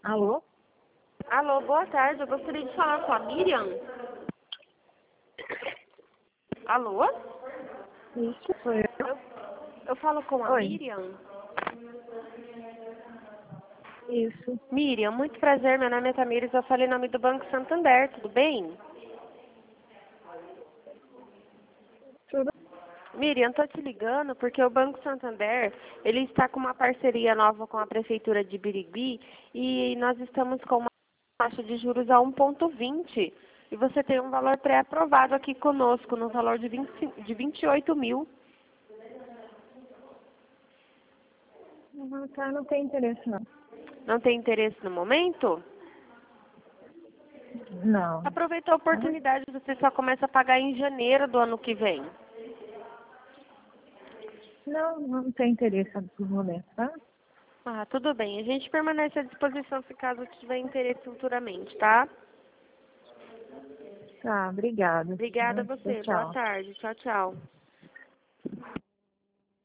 Alô? Alô, boa tarde. Eu gostaria de falar com a Miriam. Alô? Isso, sou eu. Eu falo com a Oi. Miriam. Isso. Miriam, muito prazer. Meu nome é Tamires. Eu falo em nome do Banco Santander. Tudo bem? Tudo Miriam, estou te ligando porque o Banco Santander, ele está com uma parceria nova com a Prefeitura de Birigui e nós estamos com uma taxa de juros a 1,20. E você tem um valor pré-aprovado aqui conosco, no valor de 28 mil. tá, não tem interesse não. Não tem interesse no momento? Não. Aproveita a oportunidade, você só começa a pagar em janeiro do ano que vem. Não tem interesse no momento, tá? Ah, tudo bem. A gente permanece à disposição se caso tiver interesse futuramente, tá? Tá, obrigada. Obrigada a Tchau, você. Boa tchau. tarde. Tchau, tchau.